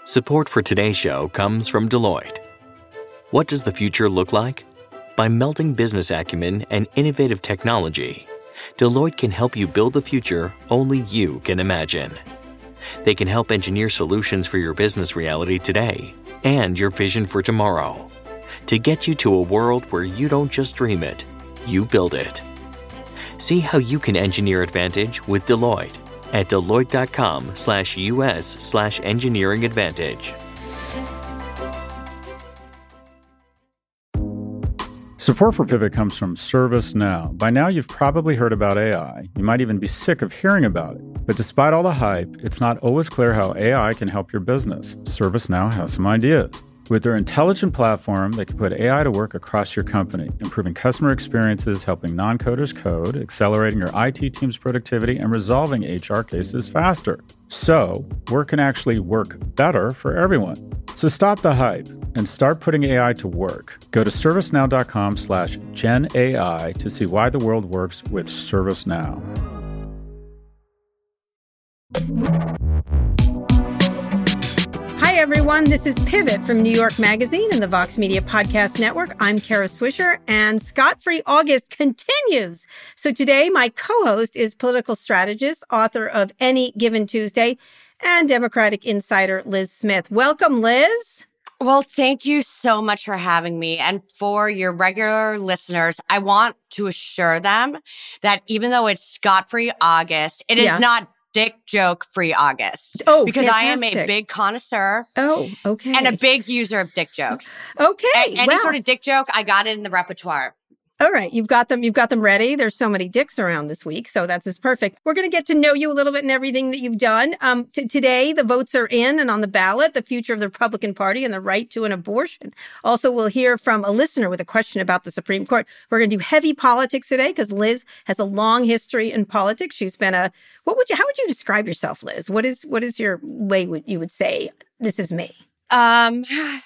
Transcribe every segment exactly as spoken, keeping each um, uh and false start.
Support for today's show comes from Deloitte. What does the future look like? By melding business acumen and innovative technology, Deloitte can help you build the future only you can imagine. They can help engineer solutions for your business reality today and your vision for tomorrow to get you to a world where you don't just dream it, you build it. See how you can engineer advantage with Deloitte at Deloitte.com slash US slash engineering advantage. Support for Pivot comes from ServiceNow. By now, you've probably heard about A I. You might even be sick of hearing about it. But despite all the hype, it's not always clear how A I can help your business. ServiceNow has some ideas. With their intelligent platform, they can put A I to work across your company, improving customer experiences, helping non-coders code, accelerating your I T team's productivity, and resolving H R cases faster. So, work can actually work better for everyone. So stop the hype and start putting A I to work. Go to servicenow.com slash Gen AI to see why the world works with ServiceNow. Hi, everyone. This is Pivot from New York Magazine and the Vox Media Podcast Network. I'm Kara Swisher, and Scot-Free August continues. So today, my co-host is political strategist, author of Any Given Tuesday, and Democratic insider Liz Smith. Welcome, Liz. Well, thank you so much for having me. And for your regular listeners, I want to assure them that even though it's Scot-Free August, it Yeah. is not dick joke free August. Oh, because fantastic. I am a big connoisseur Oh, okay. and a big user of dick jokes. Okay. A- any wow. sort of dick joke, I got it in the repertoire. All right. You've got them. You've got them ready. There's so many dicks around this week. So that's just perfect. We're going to get to know you a little bit and everything that you've done. Um, t- today, the votes are in and on the ballot, the future of the Republican Party and the right to an abortion. Also, we'll hear from a listener with a question about the Supreme Court. We're going to do heavy politics today because Liz has a long history in politics. She's been a, what would you, how would you describe yourself, Liz? What is, what is your way would you would say, this is me? Um,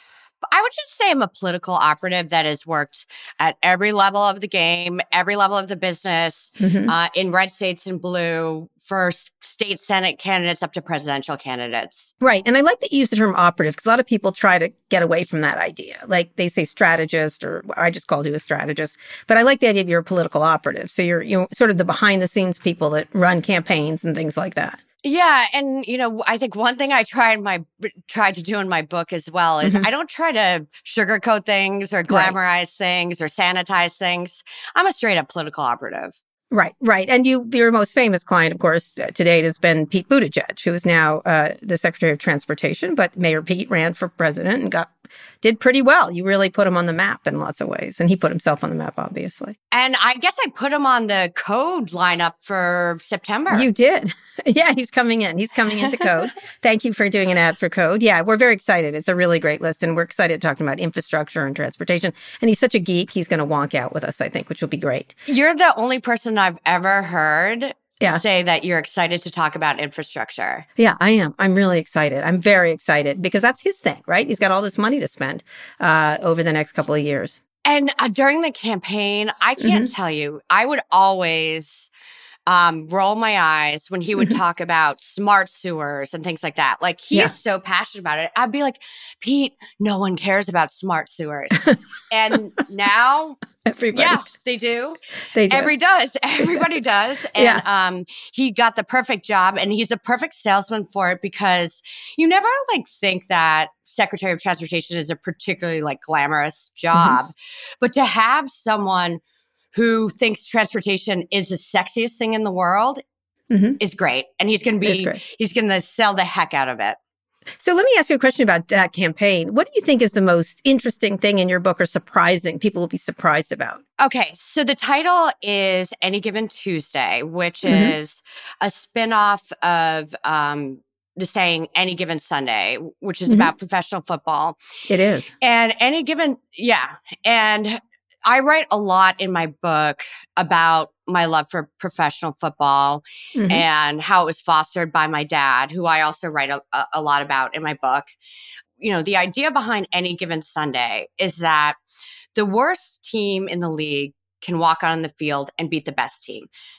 I would just say I'm a political operative that has worked at every level of the game, every level of the business, Mm-hmm. uh, in red states and blue, for s- state Senate candidates up to presidential candidates. Right. And I like that you use the term operative because a lot of people try to get away from that idea. Like they say strategist, or I just called you a strategist. But I like the idea of you're a political operative. So you're, you know, sort of the behind the scenes people that run campaigns and things like that. Yeah, and you know, I think one thing I tried in my tried to do in my book as well is Mhm. I don't try to sugarcoat things or glamorize things or sanitize things. I'm a straight up political operative. Right, right. And you, your most famous client, of course, uh, to date has been Pete Buttigieg, who is now uh, the Secretary of Transportation. But Mayor Pete ran for president and got did pretty well. You really put him on the map in lots of ways. And he put himself on the map, obviously. And I guess I put him on the code lineup for September. You did. Yeah, he's coming in. He's coming into Code. Thank you for doing an ad for Code. Yeah, we're very excited. It's a really great list. And we're excited talking about infrastructure and transportation. And he's such a geek. He's going to wonk out with us, I think, which will be great. You're the only person I've ever heard Yeah. say that you're excited to talk about infrastructure. Yeah, I am. I'm really excited. I'm very excited because that's his thing, right? He's got all this money to spend uh, over the next couple of years. And uh, during the campaign, I can't tell you, I would always um, roll my eyes when he would talk about smart sewers and things like that. Like, he Yeah. is so passionate about it. I'd be like, Pete, no one cares about smart sewers. And now, Everybody. yeah, they do. They do. Every does. Everybody does. And Yeah. um, he got the perfect job, and he's a perfect salesman for it, because you never like think that Secretary of Transportation is a particularly like glamorous job, but to have someone who thinks transportation is the sexiest thing in the world Mhm. is great. And he's going to It's be, great. he's going to sell the heck out of it. So let me ask you a question about that campaign. What do you think is the most interesting thing in your book, or surprising people will be surprised about? Okay, so the title is Any Given Tuesday, which Mhm. is a spinoff of um, the saying Any Given Sunday, which is Mhm. about professional football. It is. And any given, yeah. And I write a lot in my book about my love for professional football Mhm. and how it was fostered by my dad, who I also write a, a lot about in my book. You know, the idea behind Any Given Sunday is that the worst team in the league can walk on the field and beat the best team.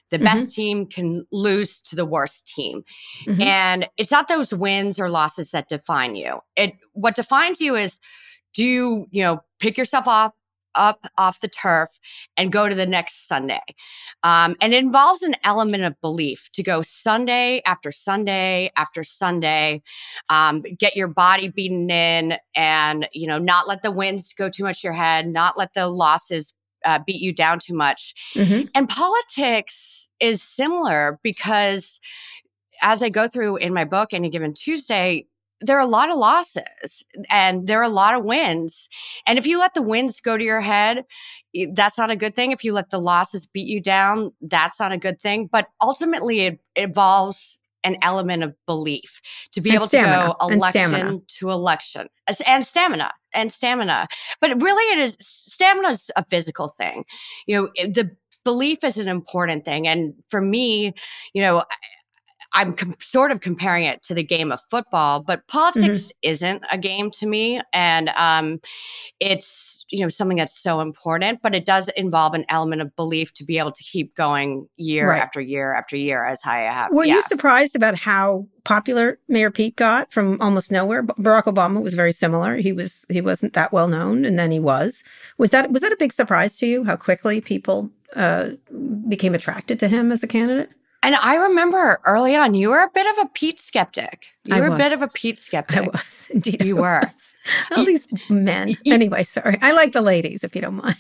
The Mm-hmm. best team can lose to the worst team. Mm-hmm. And it's not those wins or losses that define you. It what defines you is, do you, you know, pick yourself off up off the turf and go to the next Sunday. Um, and it involves an element of belief to go Sunday after Sunday after Sunday, um, get your body beaten in, and, you know, not let the wins go too much to your head, not let the losses uh, beat you down too much. Mm-hmm. And politics is similar because as I go through in my book, Any Given Tuesday, there are a lot of losses and there are a lot of wins. And if you let the wins go to your head, that's not a good thing. If you let the losses beat you down, that's not a good thing. But ultimately, it, it involves an element of belief to be And able stamina. to go And stamina. election to election. As- And stamina. And stamina. But really, it is stamina is a physical thing. You know, it- the belief is an important thing. And for me, you know, I'm com- sort of comparing it to the game of football, but politics Mm-hmm. isn't a game to me. And um, it's, you know, something that's so important, but it does involve an element of belief to be able to keep going year Right. after year after year as I have. Were yeah. you surprised about how popular Mayor Pete got from almost nowhere? B- Barack Obama was very similar. He was he wasn't that well known, and then he was. Was that was that a big surprise to you? How quickly people uh, became attracted to him as a candidate? And I remember early on, you were a bit of a Pete skeptic. You I were a was. bit of a Pete skeptic. I was indeed. You I were. was. All these men. you- Anyway, sorry. I like the ladies, if you don't mind.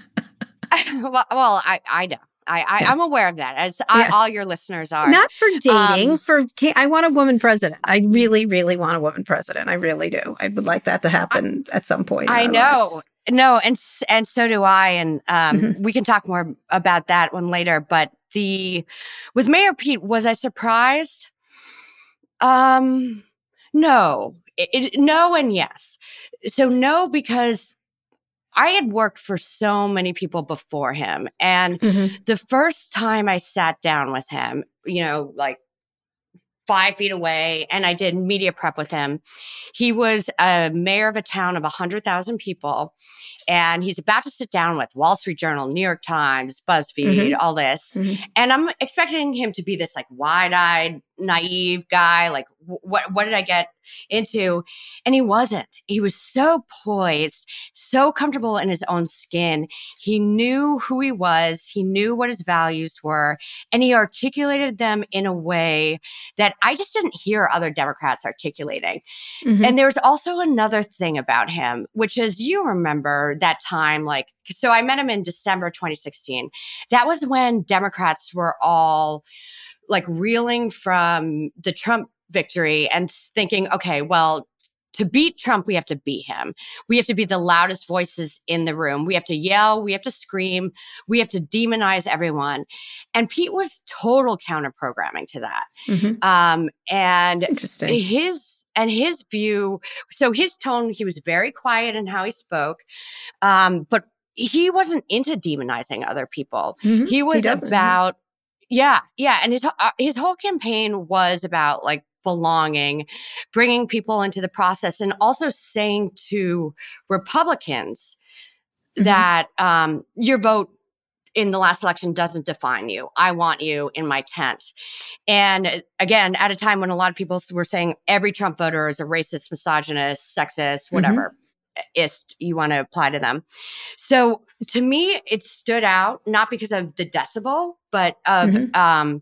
well, well, I, I know. I, I, Yeah. I'm aware of that, as I, Yeah. all your listeners are. Not for dating. Um, for ca- I want a woman president. I really, really want a woman president. I really do. I would like that to happen at some point. in I our know. lives. No, and s- and so do I. And um, Mhm. we can talk more about that one later. But the with Mayor Pete, was I surprised? Um, no, it, it- no, and yes. So no, because I had worked for so many people before him, and Mhm. the first time I sat down with him, you know, like five feet away, and I did media prep with him. He was a mayor of a town of one hundred thousand people, and he's about to sit down with Wall Street Journal, New York Times, BuzzFeed, Mhm. all this. Mhm. And I'm expecting him to be this like wide-eyed, naive guy. Like, wh- what what did I get into? And he wasn't. He was so poised, so comfortable in his own skin. He knew who he was. He knew what his values were, and he articulated them in a way that I just didn't hear other Democrats articulating. Mhm. And there's also another thing about him, which is, you remember that time, like, so I met him in December twenty sixteen. That was when Democrats were all like reeling from the Trump victory and thinking, okay, well, to beat Trump, we have to beat him. We have to be the loudest voices in the room. We have to yell. We have to scream. We have to demonize everyone. And Pete was total counter programming to that. Mhm. Um, and Interesting. his and his view, so his tone, he was very quiet in how he spoke, um, but he wasn't into demonizing other people. Mhm. He was doesn't, yeah. about, yeah, yeah, and his uh, his whole campaign was about like belonging, bringing people into the process, and also saying to Republicans Mhm. that um, your vote in the last election doesn't define you. I want you in my tent. And again, at a time when a lot of people were saying every Trump voter is a racist, misogynist, sexist, whatever ist you want to apply to them. So to me, it stood out, not because of the decibel, but of Mhm. um,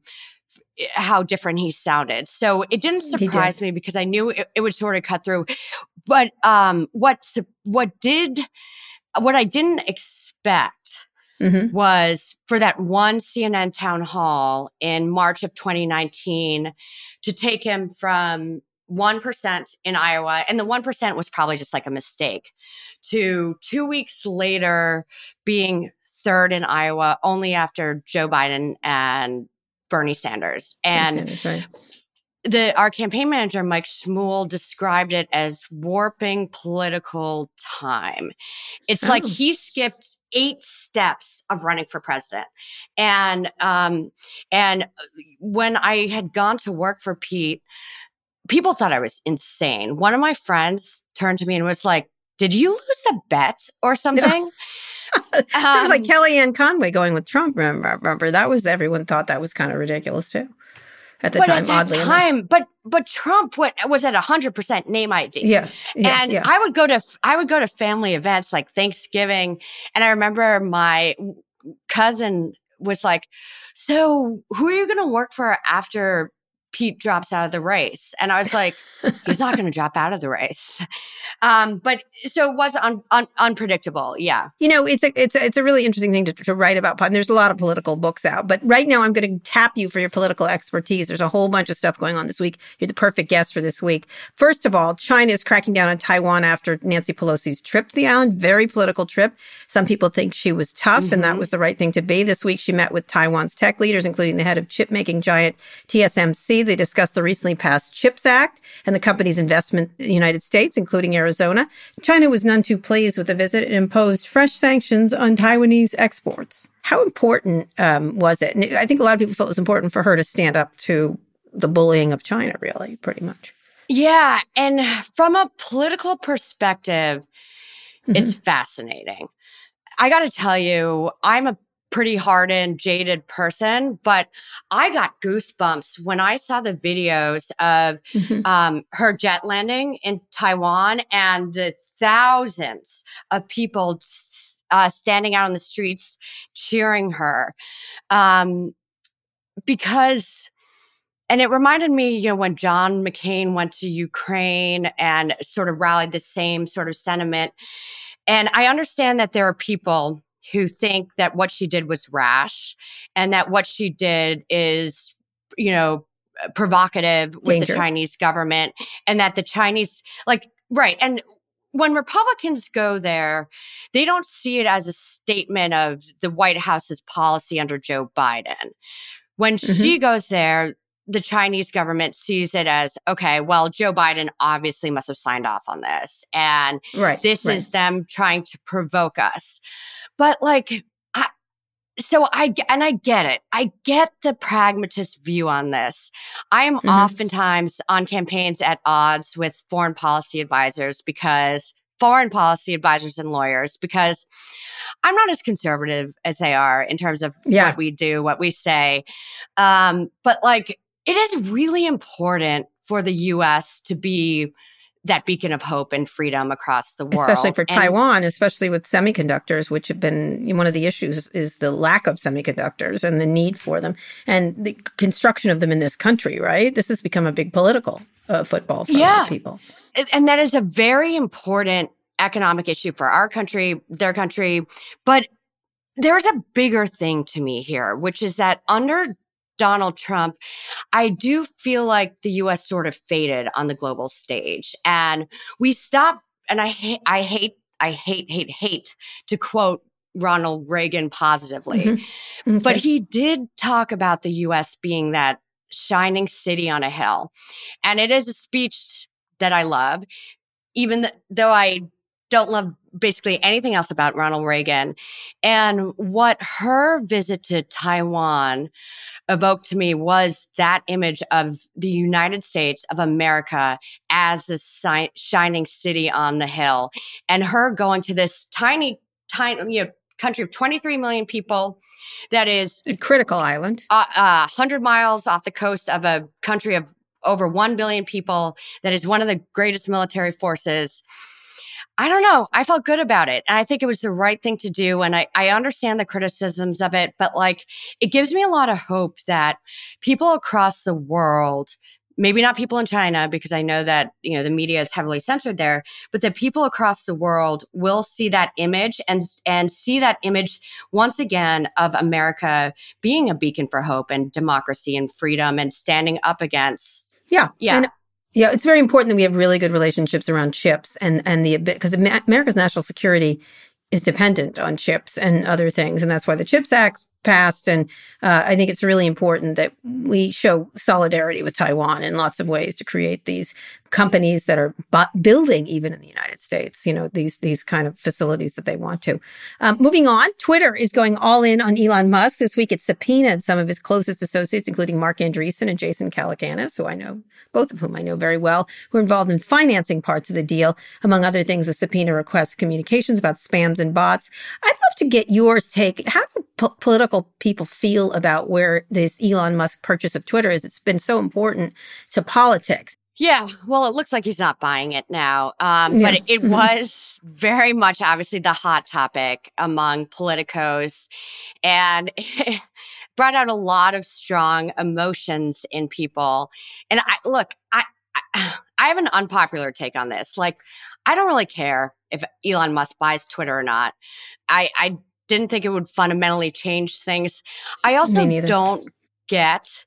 how different he sounded. So it didn't He did. surprise me because I knew it, it would sort of cut through. But um, what su- what did what I didn't expect Mhm. was for that one C N N town hall in March of twenty nineteen to take him from one percent in Iowa, and the one percent was probably just like a mistake, to two weeks later being third in Iowa, only after Joe Biden and Bernie Sanders. And Sanders, right. the our campaign manager, Mike Schmuel, described it as warping political time. It's like Oh. he skipped eight steps of running for president. And um, and when I had gone to work for Pete, people thought I was insane. One of my friends turned to me and was like, "Did you lose a bet or something?" Sounds like Um, Kellyanne Conway going with Trump. Remember, remember that was everyone thought that was kind of ridiculous too at the but time. at that Oddly time, enough, but but Trump what, was at a hundred percent name I D. yeah, yeah, And yeah. I would go to I would go to family events like Thanksgiving, and I remember my cousin was like, "So who are you going to work for after Pete drops out of the race?" And I was like, "He's not going to drop out of the race." Um, but so it was un, un, unpredictable. Yeah. You know, it's a it's a, it's a really interesting thing to, to write about. And there's a lot of political books out. But right now, I'm going to tap you for your political expertise. There's a whole bunch of stuff going on this week. You're the perfect guest for this week. First of all, China is cracking down on Taiwan after Nancy Pelosi's trip to the island. Very political trip. Some people think she was tough, mm-hmm. and that was the right thing to be. This week, she met with Taiwan's tech leaders, including the head of chip-making giant T S M C. They discussed the recently passed CHIPS Act and the company's investment in the United States, including Arizona. China was none too pleased with the visit and imposed fresh sanctions on Taiwanese exports. How important um, was it? And I think a lot of people felt it was important for her to stand up to the bullying of China, really, pretty much. Yeah. And from a political perspective, mm-hmm. it's fascinating. I got to tell you, I'm a pretty hardened, jaded person, but I got goosebumps when I saw the videos of mm-hmm. um, her jet landing in Taiwan and the thousands of people uh, standing out on the streets cheering her. Um, because, and it reminded me, you know, when John McCain went to Ukraine and sort of rallied the same sort of sentiment. And I understand that there are people who think that what she did was rash and that what she did is, you know, provocative with Dangerous. The Chinese government, and that the Chinese, like, right. And when Republicans go there, they don't see it as a statement of the White House's policy under Joe Biden. When mm-hmm. she goes there, the Chinese government sees it as, okay, well, Joe Biden obviously must have signed off on this. And right, this right. is them trying to provoke us. But like, I, so I, and I get it. I get the pragmatist view on this. I am mm-hmm. oftentimes on campaigns at odds with foreign policy advisors because foreign policy advisors and lawyers, because I'm not as conservative as they are in terms of yeah. what we do, what we say. Um, but like, it is really important for the U S to be that beacon of hope and freedom across the world. Especially for and, Taiwan, especially with semiconductors, which have been one of the issues is the lack of semiconductors and the need for them and the construction of them in this country, right? This has become a big political uh, football for yeah. people. And that is a very important economic issue for our country, their country. But there's a bigger thing to me here, which is that under Donald Trump, I do feel like the U S sort of faded on the global stage, and we stopped. And I hate, I hate, I hate, hate, hate to quote Ronald Reagan positively, mm-hmm. okay. but he did talk about the U S being that shining city on a hill, and it is a speech that I love, even th- though I don't love basically anything else about Ronald Reagan. And what her visit to Taiwan evoked to me was that image of the United States of America as the si- shining city on the hill, and her going to this tiny, tiny, you know, country of twenty-three million people that is a critical island, uh, uh, one hundred miles off the coast of a country of over one billion people that is one of the greatest military forces. I don't know. I felt good about it. And I think it was the right thing to do. And I, I understand the criticisms of it, but like, it gives me a lot of hope that people across the world, maybe not people in China, because I know that, you know, the media is heavily censored there, but that people across the world will see that image and, and see that image once again of America being a beacon for hope and democracy and freedom and standing up against. Yeah. Yeah. And- Yeah, it's very important that we have really good relationships around chips and, and the, because America's national security is dependent on chips and other things. And that's why the CHIPS Act passed. And uh, I think it's really important that we show solidarity with Taiwan in lots of ways to create these companies that are bu- building even in the United States, you know, these these kind of facilities that they want to. Um, moving on, Twitter is going all in on Elon Musk. This week it subpoenaed some of his closest associates, including Mark Andreessen and Jason Calacanis, who I know, both of whom I know very well, who are involved in financing parts of the deal. Among other things, the subpoena requests communications about spams and bots. I'd love love to get yours take. How do po- political people feel about where this Elon Musk purchase of Twitter is? It's been so important to politics. Yeah, well, it looks like he's not buying it now. Um, Yeah. But it, it Mhm. was very much, obviously, the hot topic among politicos. And it brought out a lot of strong emotions in people. And I look, I, I, I have an unpopular take on this. Like, I don't really care if Elon Musk buys Twitter or not. I, I didn't think it would fundamentally change things. I also Me neither. don't get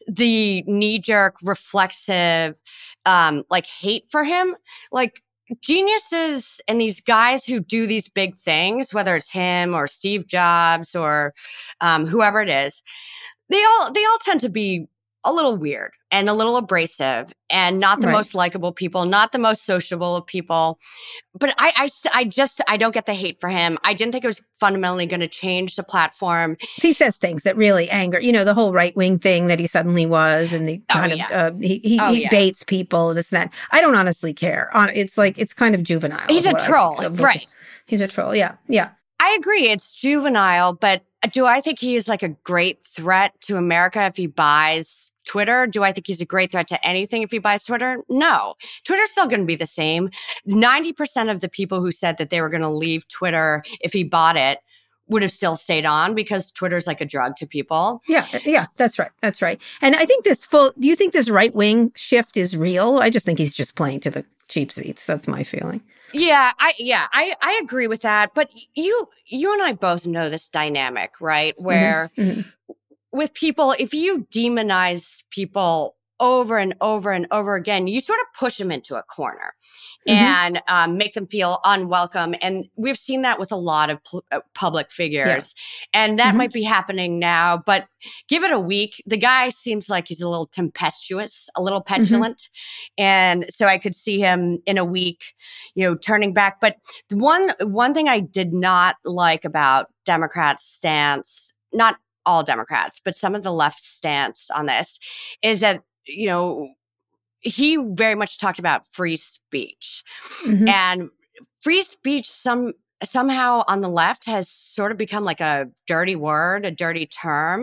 the knee-jerk, reflexive, um, like hate for him. Like geniuses and these guys who do these big things, whether it's him or Steve Jobs or um, whoever it is, they all they all tend to be a little weird and a little abrasive and not the Right. most likable people, not the most sociable of people. But I, I, s- I just, I don't get the hate for him. I didn't think it was fundamentally going to change the platform. He says things that really anger, you know, the whole right wing thing that he suddenly was, and the Oh, kind yeah. of, uh, he, he, Oh, he yeah. baits people, this and that. I don't honestly care. On It's like, it's kind of juvenile. He's is a what I troll, think of- right. He's a troll. Yeah. Yeah. I agree. It's juvenile, but do I think he is like a great threat to America if he buys Twitter? Do I think he's a great threat to anything if he buys Twitter? No. Twitter's still going to be the same. ninety percent of the people who said that they were going to leave Twitter if he bought it would have still stayed on because Twitter's like a drug to people. Yeah. Yeah. That's right. That's right. And I think this full, do you think this right wing shift is real? I just think he's just playing to the cheap seats. That's my feeling. Yeah, I yeah, I, I agree with that. But you you and I both know this dynamic, right? Where Mhm. with people, if you demonize people over and over and over again, you sort of push them into a corner Mhm. and um, make them feel unwelcome. And we've seen that with a lot of pu- uh, public figures. And that Mhm. might be happening now, but give it a week. The guy seems like he's a little tempestuous, a little petulant. And so I could see him in a week, you know, turning back. But the one, one thing I did not like about Democrats' stance, not all Democrats, but some of the left stance on this is that, you know, he very much talked about free speech. Mhm. And free speech some somehow on the left has sort of become like a dirty word, a dirty term.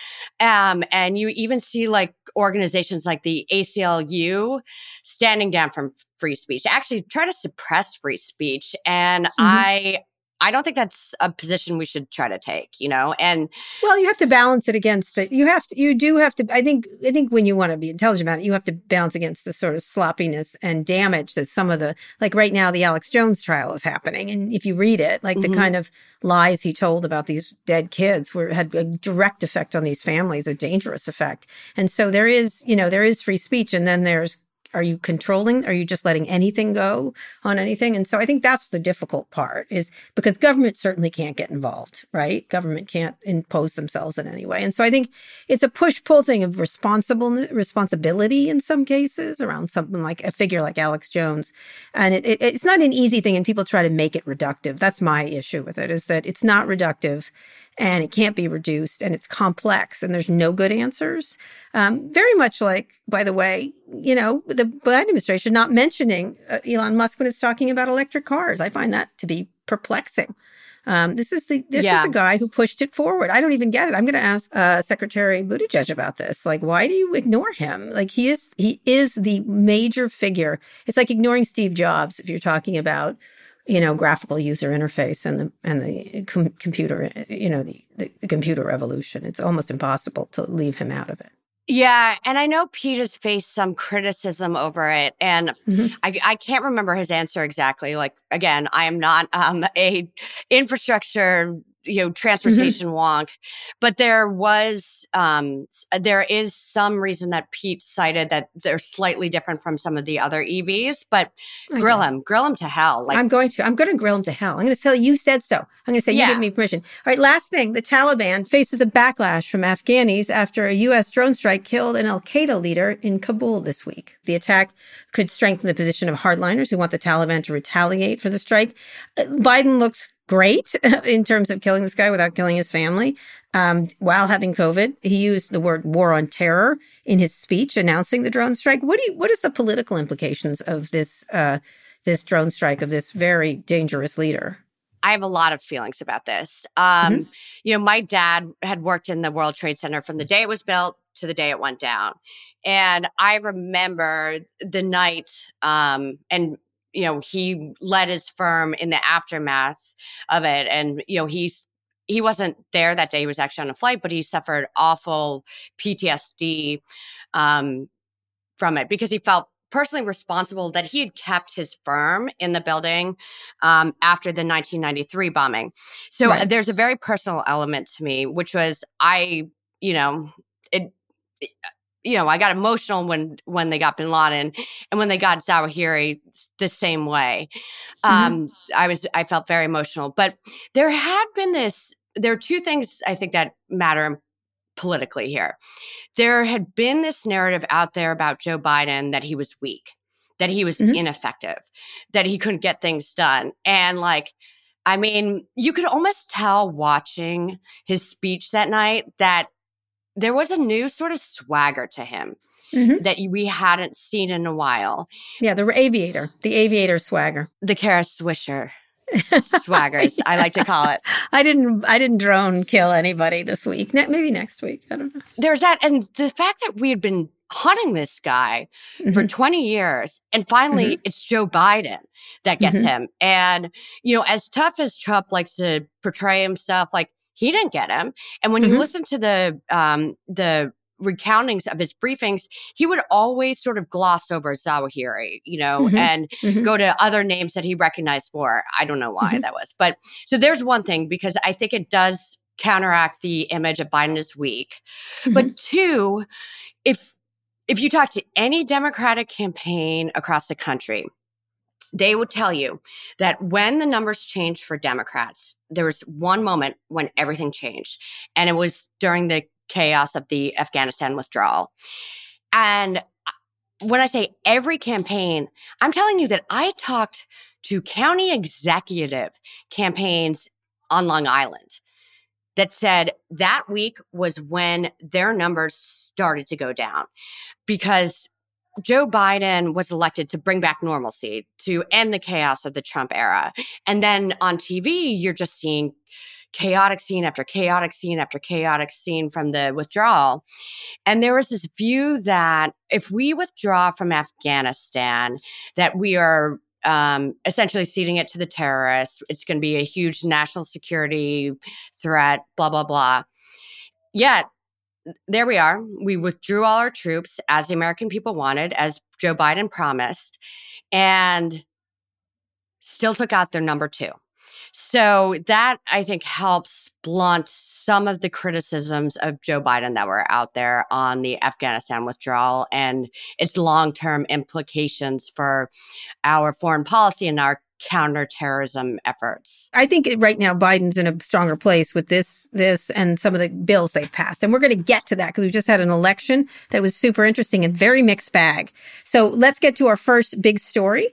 Um, and you even see like organizations like the A C L U standing down from free speech, actually try to suppress free speech. And I I don't think that's a position we should try to take, you know? And Well, you have to balance it against the, you have to, you do have to, I think, I think when you want to be intelligent about it, you have to balance against the sort of sloppiness and damage that some of the, like right now, the Alex Jones trial is happening. And if you read it, like Mhm. the kind of lies he told about these dead kids were, had a direct effect on these families, a dangerous effect. And so there is, you know, there is free speech. And then there's, are you controlling? Are you just letting anything go on anything? And so I think that's the difficult part, is because government certainly can't get involved, right? Government can't impose themselves in any way. And so I think it's a push-pull thing of responsible responsibility in some cases around something like a figure like Alex Jones. And it, it, it's not an easy thing, and people try to make it reductive. That's my issue with it, is that it's not reductive and it can't be reduced, and it's complex, and there's no good answers. Um, very much like, by the way, you know, the Biden administration not mentioning uh, Elon Musk when it's talking about electric cars. I find that to be perplexing. Um, this is the this Yeah. is the guy who pushed it forward. I don't even get it. I'm going to ask uh, Secretary Buttigieg about this. Like, why do you ignore him? Like, he is he is the major figure. It's like ignoring Steve Jobs if you're talking about, you know, graphical user interface and the and the com- computer, you know, the, the the computer revolution. It's almost impossible to leave him out of it. yeah, and I know Pete has faced some criticism over it, and Mhm. I, I can't remember his answer exactly. Like, again, I am not um, a infrastructure, you know, transportation wonk, but there was, um, s- there is some reason that Pete cited that they're slightly different from some of the other E Vs, but I grill guess. him, grill him to hell. Like, I'm going to. I'm going to grill him to hell. I'm going to tell you, you said so. I'm going to say Yeah. you give me permission. All right. Last thing, the Taliban faces a backlash from Afghanis after a U S drone strike killed an Al-Qaeda leader in Kabul this week. The attack could strengthen the position of hardliners who want the Taliban to retaliate for the strike. Uh, Biden looks great in terms of killing this guy without killing his family. Um, while having COVID, he used the word war on terror in his speech announcing the drone strike. What do you, what is the political implications of this, uh, this drone strike of this very dangerous leader? I have a lot of feelings about this. Um, mm-hmm. You know, my dad had worked in the World Trade Center from the day it was built to the day it went down. And I remember the night, um, and, you know, he led his firm in the aftermath of it. And, you know, he's, he wasn't there that day. He was actually on a flight, but he suffered awful P T S D um, from it because he felt personally responsible that he had kept his firm in the building um, after the nineteen ninety-three bombing. So right. there's a very personal element to me, which was I, you know, it, it, you know, I got emotional when when they got bin Laden, and when they got Zawahiri the same way. Um, mm-hmm. I was I felt very emotional, but there had been this. There are two things I think that matter politically here. There had been this narrative out there about Joe Biden that he was weak, that he was mm-hmm. ineffective, that he couldn't get things done. And like, I mean, you could almost tell watching his speech that night that there was a new sort of swagger to him mm-hmm. that we hadn't seen in a while. Yeah, the aviator, the aviator swagger. The Kara Swisher. Swaggers, I like to call it. I didn't I didn't drone kill anybody this week. Ne- maybe next week. I don't know. There's that. And the fact that we had been hunting this guy mm-hmm. for twenty years, and finally mm-hmm. it's Joe Biden that gets mm-hmm. him. And, you know, as tough as Trump likes to portray himself, like he didn't get him. And when mm-hmm. you listen to the um, the recountings of his briefings, he would always sort of gloss over Zawahiri, you know, mm-hmm. and mm-hmm. go to other names that he recognized more. I don't know why mm-hmm. that was. But so there's one thing, because I think it does counteract the image of Biden as weak. Mm-hmm. But two, if if you talk to any Democratic campaign across the country, they would tell you that when the numbers changed for Democrats, there was one moment when everything changed. And it was during the chaos of the Afghanistan withdrawal. And when I say every campaign, I'm telling you that I talked to county executive campaigns on Long Island that said that week was when their numbers started to go down, because Joe Biden was elected to bring back normalcy, to end the chaos of the Trump era. And then on T V, you're just seeing chaotic scene after chaotic scene after chaotic scene from the withdrawal. And there was this view that if we withdraw from Afghanistan, that we are um, essentially ceding it to the terrorists. It's going to be a huge national security threat, blah, blah, blah. Yet, there we are. We withdrew all our troops as the American people wanted, as Joe Biden promised, and still took out their number two. So that, I think, helps blunt some of the criticisms of Joe Biden that were out there on the Afghanistan withdrawal and its long-term implications for our foreign policy and our counterterrorism efforts. I think right now Biden's in a stronger place with this, this and some of the bills they've passed. And we're going to get to that because we just had an election that was super interesting and very mixed bag. So let's get to our first big story.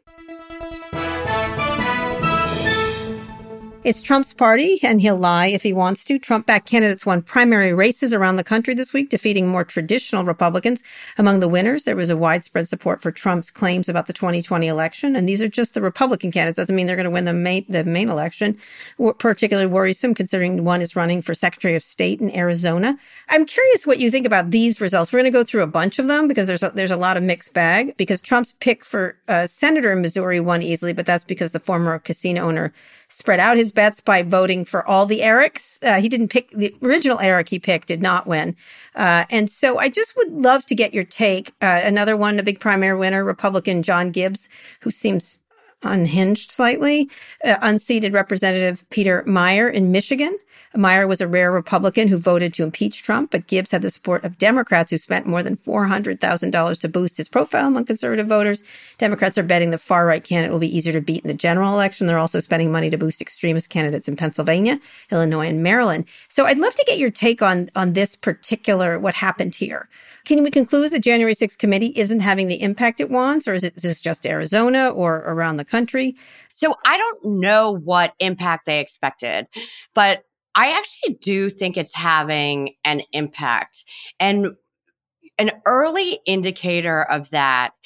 It's Trump's party, and he'll lie if he wants to. Trump-backed candidates won primary races around the country this week, defeating more traditional Republicans. Among the winners, there was a widespread support for Trump's claims about the twenty twenty election. And these are just the Republican candidates. Doesn't mean they're going to win the main, the main election. Particularly worrisome, considering one is running for Secretary of State in Arizona. I'm curious what you think about these results. We're going to go through a bunch of them because there's a, there's a lot of mixed bag. Because Trump's pick for uh, senator in Missouri won easily, but that's because the former casino owner spread out his bets by voting for all the Erics. Uh, he didn't pick the original Eric he picked, did not win. Uh, and so I just would love to get your take. Uh, another one, a big primary winner, Republican John Gibbs, who seems unhinged slightly, uh, unseated Representative Peter Meijer in Michigan. Meijer was a rare Republican who voted to impeach Trump, but Gibbs had the support of Democrats who spent more than four hundred thousand dollars to boost his profile among conservative voters. Democrats are betting the far-right candidate will be easier to beat in the general election. They're also spending money to boost extremist candidates in Pennsylvania, Illinois, and Maryland. So I'd love to get your take on, on this particular, what happened here. Can we conclude the January sixth committee isn't having the impact it wants, or is it is this just Arizona or around the country? So I don't know what impact they expected, but I actually do think it's having an impact. And an early indicator of that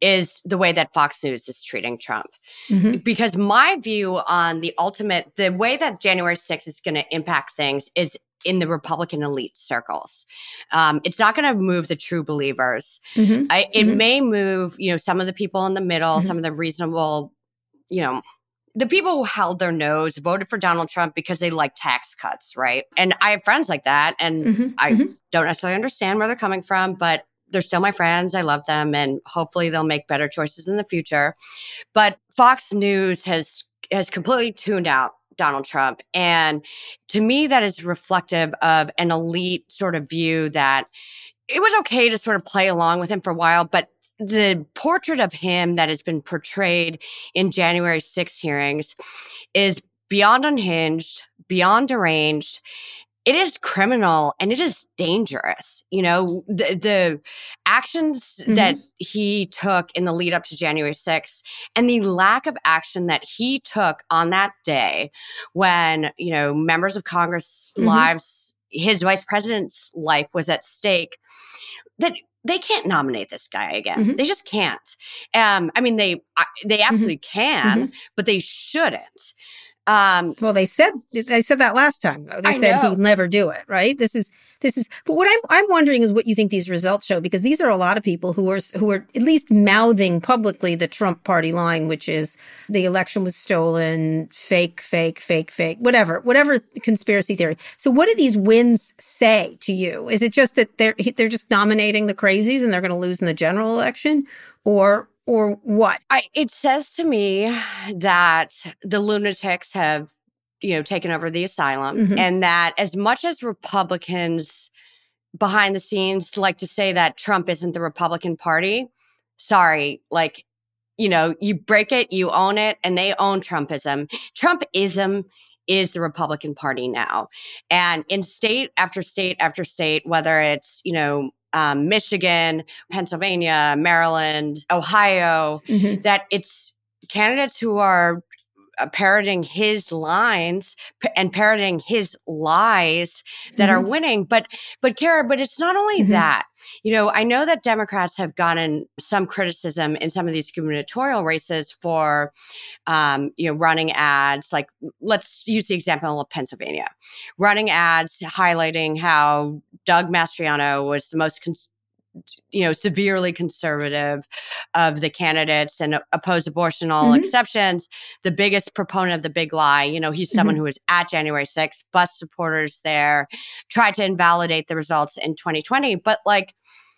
is the way that Fox News is treating Trump. Mm-hmm. Because my view on the ultimate, the way that January sixth is going to impact things is in the Republican elite circles. Um, it's not going to move the true believers. Mm-hmm. I, it mm-hmm. may move, you know, some of the people in the middle, Mm-hmm. some of the reasonable, you know, the people who held their nose, voted for Donald Trump because they like tax cuts, right? And I have friends like that, and Mm-hmm. I mm-hmm. don't necessarily understand where they're coming from, but they're still my friends. I love them, and hopefully they'll make better choices in the future. But Fox News has has completely tuned out Donald Trump. And to me, that is reflective of an elite sort of view that it was okay to sort of play along with him for a while, but the portrait of him that has been portrayed in January sixth hearings is beyond unhinged, beyond deranged. It is criminal and it is dangerous. You know, the, the actions Mm-hmm. that he took in the lead up to January sixth and the lack of action that he took on that day when, you know, members of Congress' Mm-hmm. lives, his vice president's life was at stake, that they can't nominate this guy again. Mm-hmm. They just can't. Um, I mean, they uh, they absolutely Mm-hmm. can, Mm-hmm. but they shouldn't. Um, Well, they said they said that last time. Though. They I said know. he'd never do it. Right? This is this is. But what I'm I'm wondering is what you think these results show, because these are a lot of people who are who are at least mouthing publicly the Trump party line, which is the election was stolen, fake, fake, fake, fake, whatever, whatever conspiracy theory. So, what do these wins say to you? Is it just that they're they're just nominating the crazies and they're going to lose in the general election, or or what? I, it says to me that the lunatics have, you know, taken over the asylum, Mhm. and that as much as Republicans behind the scenes like to say that Trump isn't the Republican Party, sorry, like, you know, you break it, you own it, and they own Trumpism. Trumpism is the Republican Party now. And in state after state after state, whether it's, you know, um, Michigan, Pennsylvania, Maryland, Ohio, Mhm. that it's candidates who are uh, parroting his lines p- and parroting his lies that are Mhm. winning. But, but Kara, but it's not only Mhm. that. You know, I know that Democrats have gotten some criticism in some of these gubernatorial races for, um, you know, running ads. Like, let's use the example of Pennsylvania, running ads highlighting how Doug Mastriano was the most cons- you know, severely conservative of the candidates and oppose abortion, all Mhm. exceptions. The biggest proponent of the big lie, you know, he's someone Mhm. who was at January sixth, bus supporters there, tried to invalidate the results in twenty twenty. But like,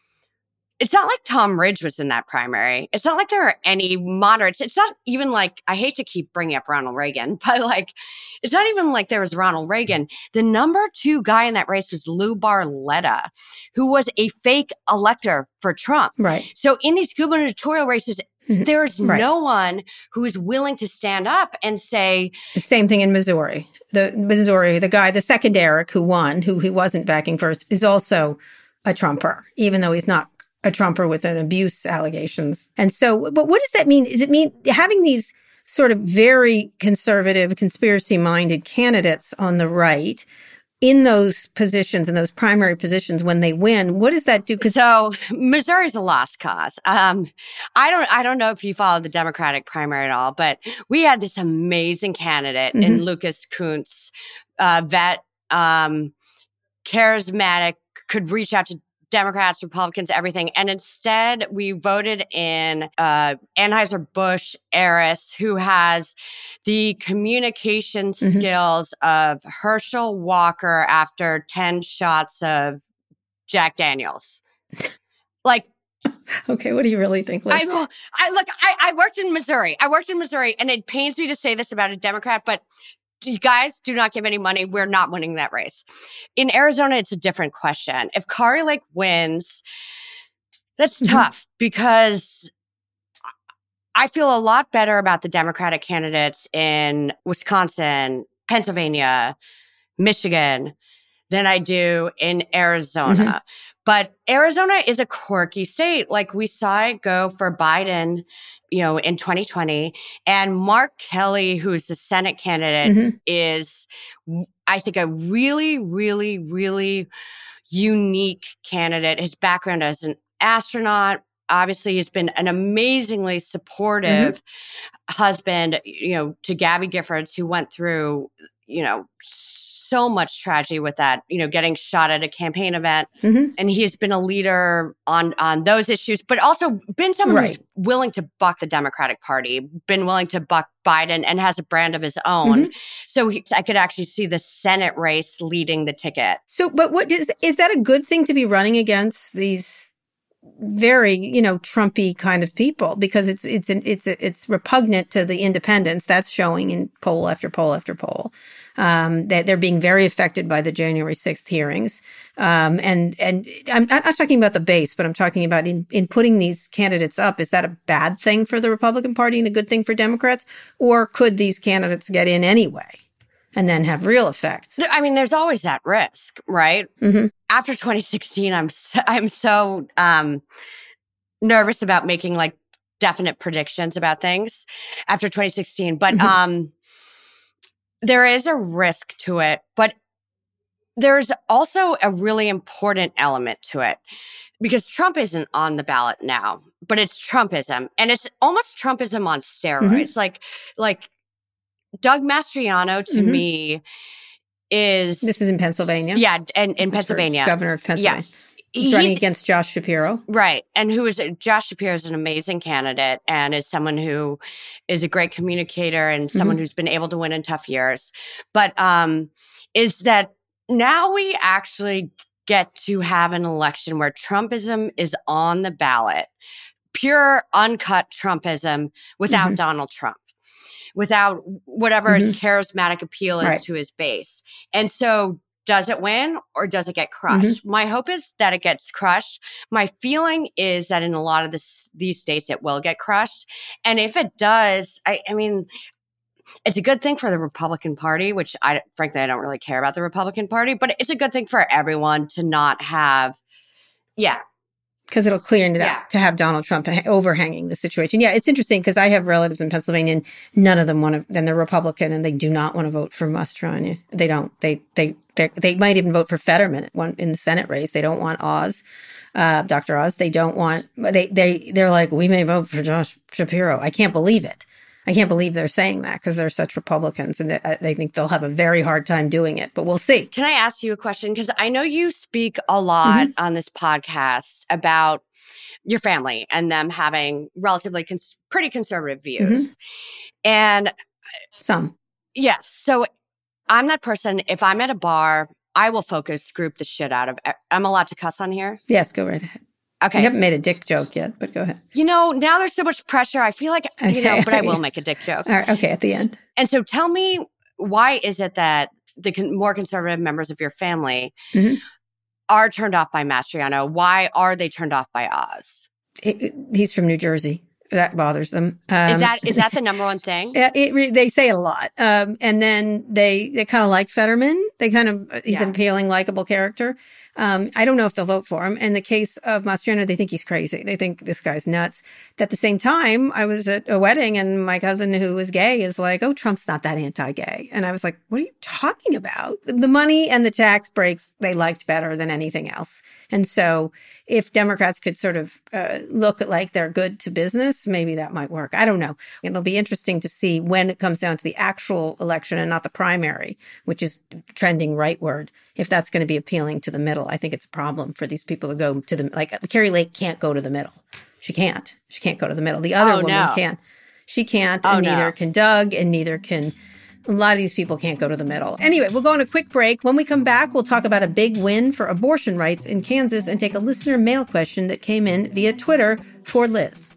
it's not like Tom Ridge was in that primary. It's not like there are any moderates. It's not even like, I hate to keep bringing up Ronald Reagan, but like, it's not even like there was Ronald Reagan. The number two guy in that race was Lou Barletta, who was a fake elector for Trump. Right. So in these gubernatorial races, Mhm. there's Right. no one who is willing to stand up and say, The same thing in Missouri. The Missouri, the guy, the second Eric who won, who he wasn't backing first, is also a Trumper, even though he's not a Trumper with an abuse allegations. And so, but what does that mean? Does it mean having these sort of very conservative, conspiracy-minded candidates on the right in those positions, in those primary positions when they win? What does that do? Because so Missouri's a lost cause. Um, I don't, I don't know if you follow the Democratic primary at all, but we had this amazing candidate in Mhm. Lucas Kuntz, uh, vet, um, charismatic, could reach out to Democrats, Republicans, everything. And instead, we voted in uh, Anheuser-Busch heiress who has the communication Mhm. skills of Herschel Walker after ten shots of Jack Daniels. Like, okay, what do you really think, Liz? I, well, I look, I, I worked in Missouri. I worked in Missouri, and it pains me to say this about a Democrat, but you guys do not give any money. We're not winning that race. In Arizona, it's a different question. If Kari Lake wins, that's Mhm. tough because I feel a lot better about the Democratic candidates in Wisconsin, Pennsylvania, Michigan than I do in Arizona. Mhm. But Arizona is a quirky state. Like, we saw it go for Biden, you know, in twenty twenty. And Mark Kelly, who's the Senate candidate, Mhm. is, I think, a really, really, really unique candidate. His background as an astronaut, obviously has been an amazingly supportive mm-hmm. husband, you know, to Gabby Giffords, who went through, you know, so much tragedy with that, you know, getting shot at a campaign event. Mm-hmm. And he has been a leader on, on those issues, but also been someone right. who's willing to buck the Democratic Party, been willing to buck Biden, and has a brand of his own. Mm-hmm. So he, I could actually see the Senate race leading the ticket. So, but what is, is that a good thing to be running against these very, you know, Trumpy kind of people? Because it's, it's, an, it's, it's repugnant to the independents. That's showing in poll after poll after poll. Um, that they're being very affected by the January sixth hearings. Um, and, and I'm not, not talking about the base, but I'm talking about in, in putting these candidates up. Is that a bad thing for the Republican Party and a good thing for Democrats? Or could these candidates get in anyway and then have real effects? I mean, there's always that risk, right? Mm-hmm. After twenty sixteen, I'm so, I'm so um, nervous about making like definite predictions about things after twenty sixteen. But mm-hmm. um, there is a risk to it. But there's also a really important element to it, because Trump isn't on the ballot now, but it's Trumpism, and it's almost Trumpism on steroids. Mm-hmm. Like, like Doug Mastriano to mm-hmm. me is... This is in Pennsylvania? Yeah, and in Pennsylvania. Governor of Pennsylvania. Yes. He's running He's, against Josh Shapiro. Right. And who is Josh Shapiro is an amazing candidate and is someone who is a great communicator and someone mm-hmm. who's been able to win in tough years. But um, is that now we actually get to have an election where Trumpism is on the ballot, pure, uncut Trumpism without mm-hmm. Donald Trump, without whatever mm-hmm. his charismatic appeal is right. to his base. And so does it win or does it get crushed? Mm-hmm. My hope is that it gets crushed. My feeling is that in a lot of this, these states, it will get crushed. And if it does, I, I mean, it's a good thing for the Republican Party, which I, frankly, I don't really care about the Republican Party, but it's a good thing for everyone to not have, yeah. Because it'll clear it yeah. up to have Donald Trump overhanging the situation. Yeah, it's interesting because I have relatives in Pennsylvania and none of them want to, then they're Republican and they do not want to vote for Mastriano. They don't. They, they, they, they might even vote for Fetterman one in the Senate race. They don't want Oz, uh, Doctor Oz. They don't want, they, they, they're like, we may vote for Josh Shapiro. I can't believe it. I can't believe they're saying that because they're such Republicans and they, they think they'll have a very hard time doing it, but we'll see. Can I ask you a question? Because I know you speak a lot mm-hmm. on this podcast about your family and them having relatively cons- pretty conservative views. Mm-hmm. And some. Yes. So I'm that person, if I'm at a bar, I will focus group the shit out of, I'm allowed to cuss on here? Yes, go right ahead. Okay. I haven't made a dick joke yet, but go ahead. You know, now there's so much pressure. I feel like, you know, but I will make a dick joke. All right, okay, at the end. And so tell me, why is it that the con- more conservative members of your family mm-hmm. are turned off by Mastriano? Why are they turned off by Oz? It, it, he's from New Jersey. That bothers them. Um, is that is that the number one thing? It, it, they say it a lot. Um, and then they, they kind of like Fetterman. They kind of, he's yeah. an appealing, likable character. Um, I don't know if they'll vote for him. In the case of Mastriano, they think he's crazy. They think this guy's nuts. At the same time, I was at a wedding and my cousin who is gay is like, oh, Trump's not that anti-gay. And I was like, what are you talking about? The money and the tax breaks they liked better than anything else. And so if Democrats could sort of uh, look like they're good to business, maybe that might work. I don't know. It'll be interesting to see when it comes down to the actual election and not the primary, which is trending rightward, if that's going to be appealing to the middle. I think it's a problem for these people to go to the, like Carrie Lake can't go to the middle. She can't. She can't go to the middle. The other oh, woman no. can. She can't, oh, and neither no. can Doug, and neither can, a lot of these people can't go to the middle. Anyway, we'll go on a quick break. When we come back, we'll talk about a big win for abortion rights in Kansas and take a listener mail question that came in via Twitter for Liz.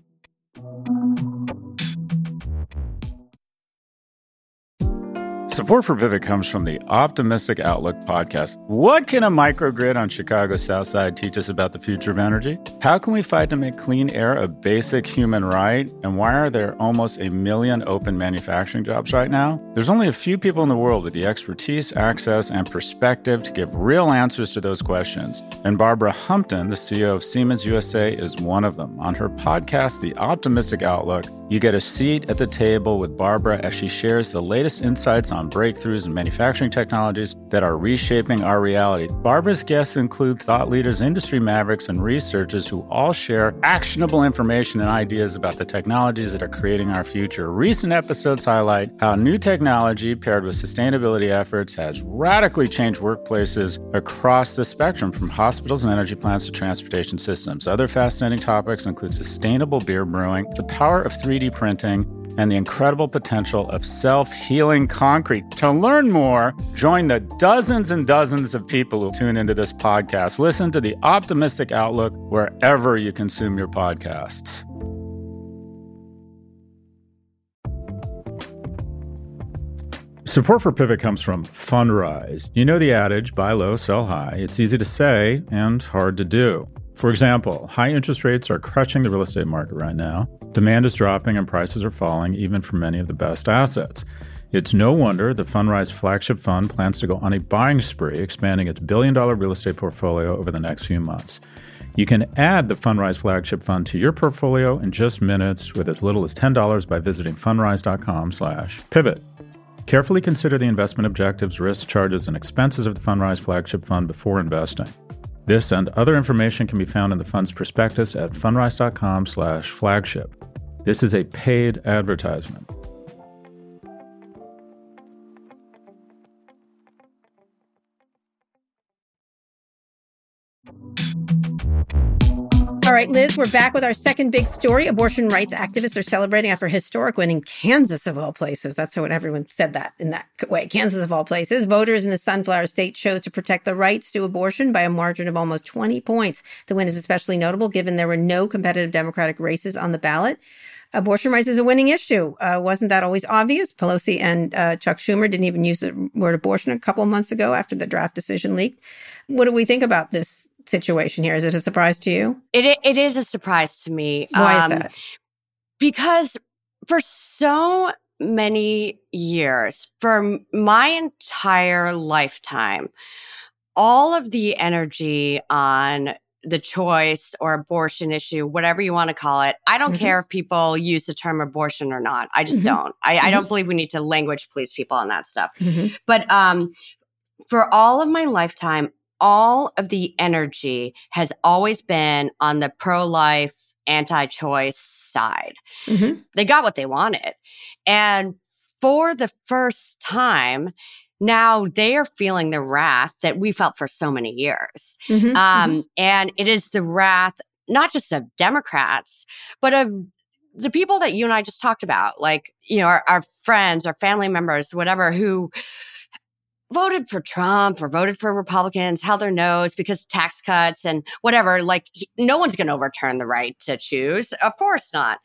Support for Pivot comes from the Optimistic Outlook podcast. What can a microgrid on Chicago's South Side teach us about the future of energy? How can we fight to make clean air a basic human right? And why are there almost a million open manufacturing jobs right now? There's only a few people in the world with the expertise, access, and perspective to give real answers to those questions. And Barbara Humpton, the C E O of Siemens U S A, is one of them. On her podcast, The Optimistic Outlook, you get a seat at the table with Barbara as she shares the latest insights on on breakthroughs in manufacturing technologies that are reshaping our reality. Barbara's guests include thought leaders, industry mavericks, and researchers who all share actionable information and ideas about the technologies that are creating our future. Recent episodes highlight how new technology paired with sustainability efforts has radically changed workplaces across the spectrum, from hospitals and energy plants to transportation systems. Other fascinating topics include sustainable beer brewing, the power of three D printing, and the incredible potential of self-healing concrete. To learn more, join the dozens and dozens of people who tune into this podcast. Listen to The Optimistic Outlook wherever you consume your podcasts. Support for Pivot comes from Fundrise. You know the adage, buy low, sell high. It's easy to say and hard to do. For example, high interest rates are crushing the real estate market right now. Demand is dropping and prices are falling, even for many of the best assets. It's no wonder the Fundrise flagship fund plans to go on a buying spree, expanding its billion-dollar real estate portfolio over the next few months. You can add the Fundrise flagship fund to your portfolio in just minutes with as little as ten dollars by visiting fundrise.com slash pivot. Carefully consider the investment objectives, risks, charges, and expenses of the Fundrise flagship fund before investing. This and other information can be found in the fund's prospectus at fundrise.com slash flagship. This is a paid advertisement. All right, Liz, we're back with our second big story. Abortion rights activists are celebrating after a historic win in Kansas, of all places. That's how everyone said that in that way. Kansas, of all places. Voters in the Sunflower State chose to protect the rights to abortion by a margin of almost twenty points. The win is especially notable given there were no competitive Democratic races on the ballot. Abortion rights is a winning issue. Uh, wasn't that always obvious? Pelosi and uh, Chuck Schumer didn't even use the word abortion a couple of months ago after the draft decision leaked. What do we think about this situation here? Is it a surprise to you? It It is a surprise to me. Why um, is that? Because for so many years, for my entire lifetime, all of the energy on the choice or abortion issue, whatever you want to call it. I don't mm-hmm. care if people use the term abortion or not. I just mm-hmm. don't. I, mm-hmm. I don't believe we need to language police people on that stuff. Mm-hmm. But um, for all of my lifetime, all of the energy has always been on the pro-life, anti-choice side. Mm-hmm. They got what they wanted. And for the first time, now they are feeling the wrath that we felt for so many years. Mm-hmm, um, mm-hmm. And it is the wrath, not just of Democrats, but of the people that you and I just talked about, like, you know, our, our friends, our family members, whatever, who voted for Trump or voted for Republicans, held their nose because tax cuts and whatever. Like, he, no one's going to overturn the right to choose. Of course not.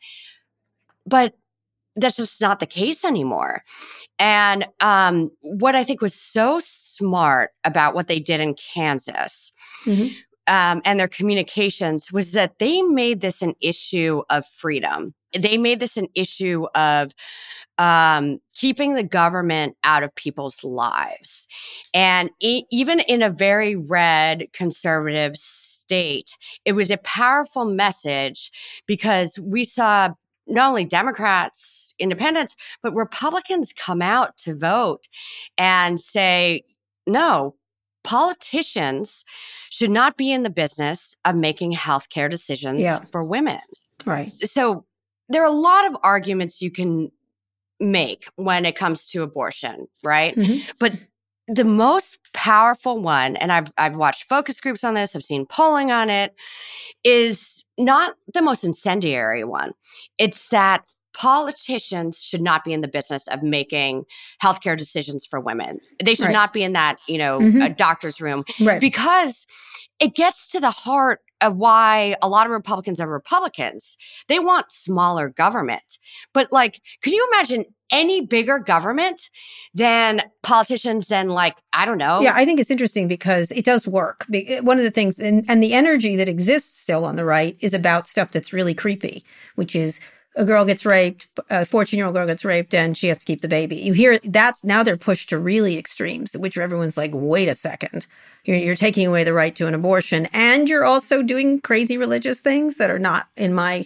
But that's just not the case anymore. And um, what I think was so smart about what they did in Kansas mm-hmm. um, and their communications was that they made this an issue of freedom. They made this an issue of um, keeping the government out of people's lives. And e- even in a very red conservative state, it was a powerful message because we saw not only Democrats, independents, but Republicans come out to vote and say, no, politicians should not be in the business of making healthcare decisions yeah. for women. Right. So there are a lot of arguments you can make when it comes to abortion, right? Mm-hmm. But the most powerful one, and I've I've watched focus groups on this, I've seen polling on it, is not the most incendiary one. It's that politicians should not be in the business of making healthcare decisions for women. They should right. not be in that, you know, mm-hmm. a doctor's room right. because it gets to the heart of why a lot of Republicans are Republicans. They want smaller government. But like, could you imagine any bigger government than politicians than like, I don't know. Yeah, I think it's interesting because it does work. One of the things, and, and the energy that exists still on the right is about stuff that's really creepy, which is a girl gets raped, a fourteen-year-old girl gets raped, and she has to keep the baby. You hear that's now they're pushed to really extremes, which everyone's like, wait a second. You're, you're taking away the right to an abortion, and you're also doing crazy religious things that are not in my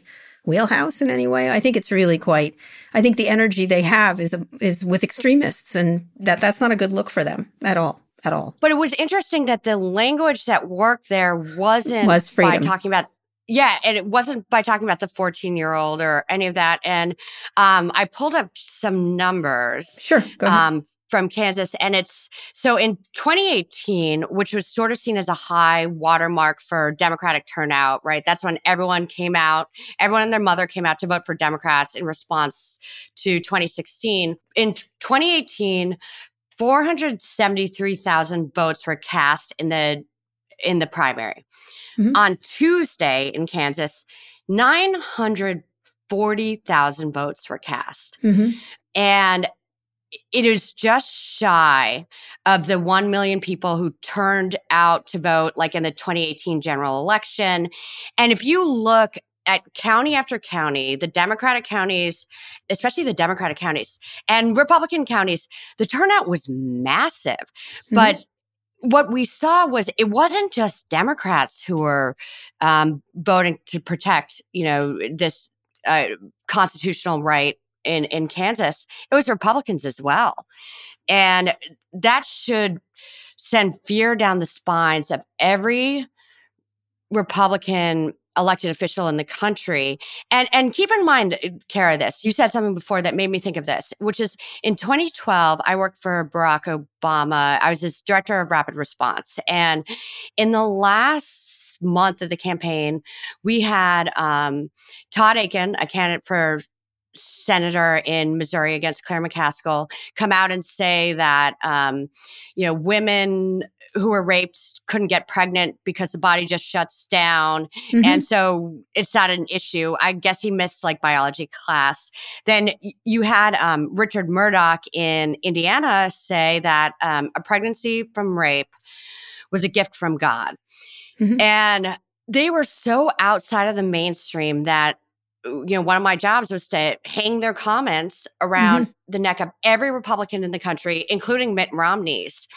wheelhouse in any way. I think it's really quite, I think the energy they have is is with extremists, and that that's not a good look for them at all, at all. But it was interesting that the language that worked there wasn't was freedom. by talking about, yeah, and it wasn't by talking about the fourteen-year-old or any of that. And um, I pulled up some numbers. Sure, go ahead. Um, from Kansas. And it's so in twenty eighteen, which was sort of seen as a high watermark for Democratic turnout, right? That's when everyone came out, everyone and their mother came out to vote for Democrats in response to twenty sixteen. In twenty eighteen, four hundred seventy-three thousand votes were cast in the in the primary. Mm-hmm. On Tuesday in Kansas, nine hundred forty thousand votes were cast. Mm-hmm. And it is just shy of the one million people who turned out to vote, like in the twenty eighteen general election. And if you look at county after county, the Democratic counties, especially the Democratic counties and Republican counties, the turnout was massive. Mm-hmm. But what we saw was it wasn't just Democrats who were um, voting to protect, you know, this uh, constitutional right in, in Kansas. It was Republicans as well. And that should send fear down the spines of every Republican elected official in the country. And and keep in mind, Kara, this, you said something before that made me think of this, which is in twenty twelve, I worked for Barack Obama. I was his director of rapid response. And in the last month of the campaign, we had um, Todd Akin, a candidate for senator in Missouri against Claire McCaskill, come out and say that, um, you know, women who were raped couldn't get pregnant because the body just shuts down. Mm-hmm. And so it's not an issue. I guess he missed like biology class. Then y- you had um, Richard Murdoch in Indiana say that um, a pregnancy from rape was a gift from God. Mm-hmm. And they were so outside of the mainstream that, you know, one of my jobs was to hang their comments around mm-hmm. the neck of every Republican in the country, including Mitt Romney's.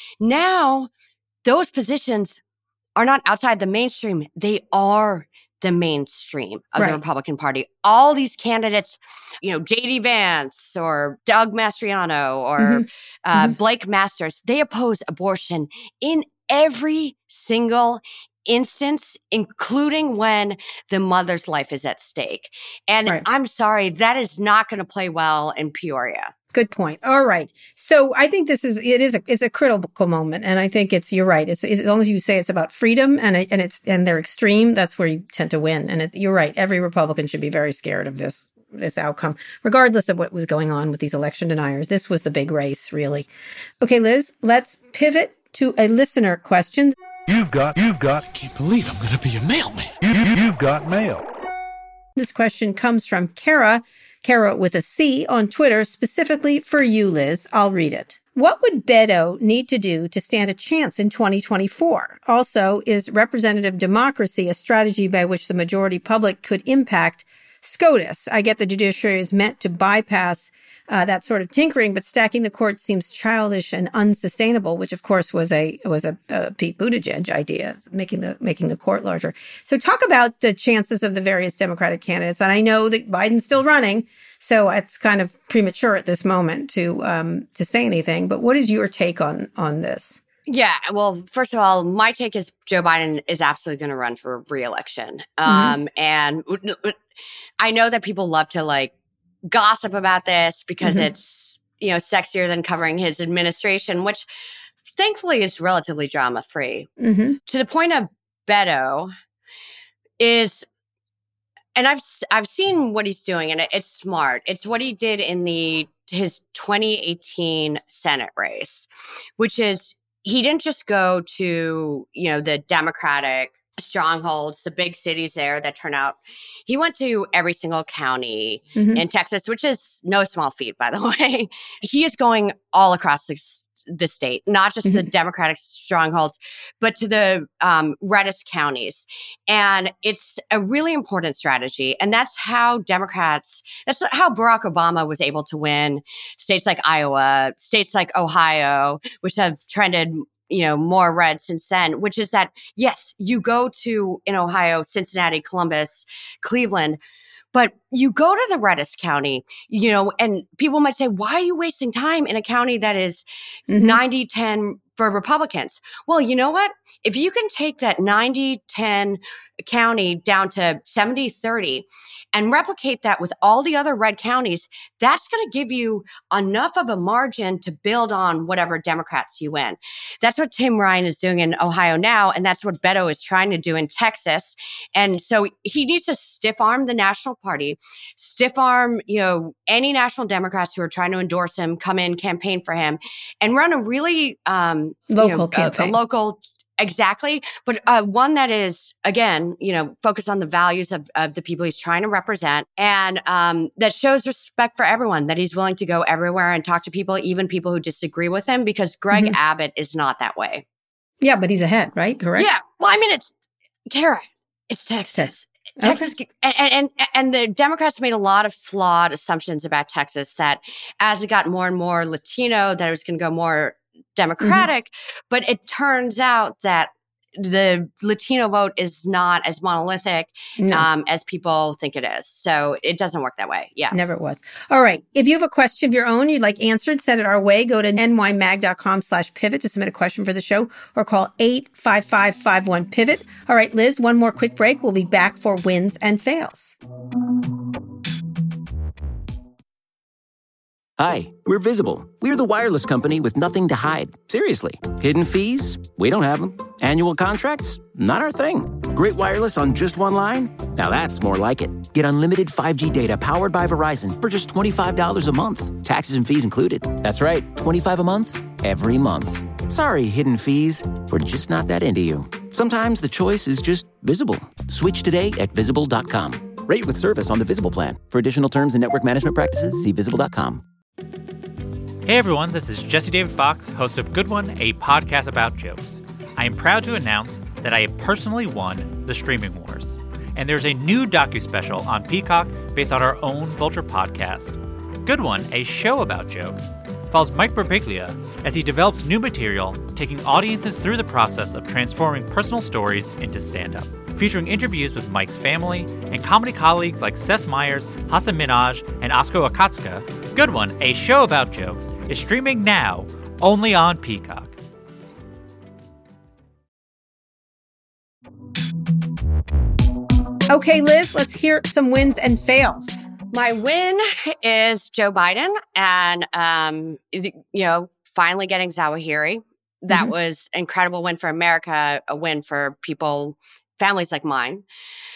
Now, those positions are not outside the mainstream. They are the mainstream of right. the Republican Party. All these candidates, you know, J D Vance or Doug Mastriano or mm-hmm. Uh, mm-hmm. Blake Masters, they oppose abortion in every single instance, including when the mother's life is at stake. And right. I'm sorry, that is not going to play well in Peoria. Good point. All right. So I think this is, it is a, it's a critical moment. And I think it's, you're right. It's, it's as long as you say it's about freedom and it, and it's, and they're extreme, that's where you tend to win. And it, you're right. Every Republican should be very scared of this, this outcome, regardless of what was going on with these election deniers. This was the big race, really. Okay, Liz, let's pivot to a listener question. You've got, you've got, I can't believe I'm going to be a mailman. You, you, you've got mail. This question comes from Kara, Kara with a C on Twitter, specifically for you, Liz. I'll read it. What would Beto need to do to stand a chance in twenty twenty-four? Also, is representative democracy a strategy by which the majority public could impact SCOTUS? I get the judiciary is meant to bypass uh, that sort of tinkering, but stacking the court seems childish and unsustainable, which of course was a was a, a Pete Buttigieg idea, making the making the court larger. So talk about the chances of the various Democratic candidates. And I know that Biden's still running, so it's kind of premature at this moment to um, to say anything. But what is your take on on this? Yeah, well, first of all, my take is Joe Biden is absolutely going to run for re-election. Mm-hmm. Um, and I know that people love to like gossip about this because mm-hmm. it's, you know, sexier than covering his administration, which thankfully is relatively drama-free. Mm-hmm. To the point of Beto is, and I've I've seen what he's doing, and it, it's smart. It's what he did in the his twenty eighteen Senate race, which is he didn't just go to, you know, the Democratic strongholds, the big cities there that turn out. He went to every single county mm-hmm. in Texas, which is no small feat, by the way. He is going all across the, the state, not just mm-hmm. the Democratic strongholds, but to the um, reddest counties. And it's a really important strategy. And that's how Democrats, that's how Barack Obama was able to win states like Iowa, states like Ohio, which have trended, you know, more red since then, which is that, yes, you go to, in Ohio, Cincinnati, Columbus, Cleveland, But you go to the reddest county, you know, and people might say, why are you wasting time in a county that is Mhm. ninety ten for Republicans? Well, you know what? If you can take that ninety ten county down to seventy thirty and replicate that with all the other red counties, that's going to give you enough of a margin to build on whatever Democrats you win. That's what Tim Ryan is doing in Ohio now, and that's what Beto is trying to do in Texas. And so he needs to stiff arm the National Party, stiff arm, you know, any national Democrats who are trying to endorse him, come in, campaign for him, and run a really um, Local you know, campaign. A, a local. Exactly. But uh, one that is, again, you know, focused on the values of, of the people he's trying to represent, and um, that shows respect for everyone, that he's willing to go everywhere and talk to people, even people who disagree with him, because Greg Mhm. Abbott is not that way. Yeah, but he's ahead, right? Correct? Yeah. Well, I mean, it's, Kara, it's Texas. Okay. Texas, and, and and the Democrats made a lot of flawed assumptions about Texas, that as it got more and more Latino, that it was going to go more Democratic. Mm-hmm. But it turns out that the Latino vote is not as monolithic No. um, as people think it is. So it doesn't work that way. Yeah. Never was. All right. If you have a question of your own you'd like answered, send it our way. Go to nymag.com slash pivot to submit a question for the show, or call eight five five five one pivot. All right, Liz, one more quick break. We'll be back for wins and fails. Hi, we're Visible. We're the wireless company with nothing to hide. Seriously. Hidden fees? We don't have them. Annual contracts? Not our thing. Great wireless on just one line? Now that's more like it. Get unlimited five G data powered by Verizon for just twenty-five dollars a month. Taxes and fees included. That's right, twenty-five dollars a month, every month. Sorry, hidden fees. We're just not that into you. Sometimes the choice is just Visible. Switch today at visible dot com. Rate with service on the Visible plan. For additional terms and network management practices, see visible dot com. Hey everyone, this is Jesse David Fox, host of Good One, a podcast about jokes. I am proud to announce that I have personally won the Streaming Wars. And there's a new docu-special on Peacock based on our own Vulture podcast. Good One, a show about jokes, follows Mike Birbiglia as he develops new material, taking audiences through the process of transforming personal stories into stand-up. Featuring interviews with Mike's family and comedy colleagues like Seth Meyers, Hasan Minhaj, and Asko Akatsuka, Good One, a show about jokes, is streaming now only on Peacock. Okay, Liz, let's hear some wins and fails. My win is Joe Biden and, um, you know, finally getting Zawahiri. That mm-hmm. was an incredible win for America, a win for people, families like mine.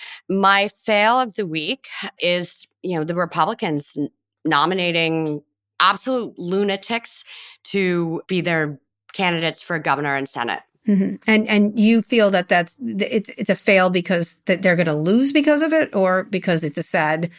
My fail of the week is, you know, the Republicans n- nominating absolute lunatics to be their candidates for governor and Senate. Mm-hmm. And and you feel that that's it's it's a fail because that they're going to lose because of it, or because it's a sad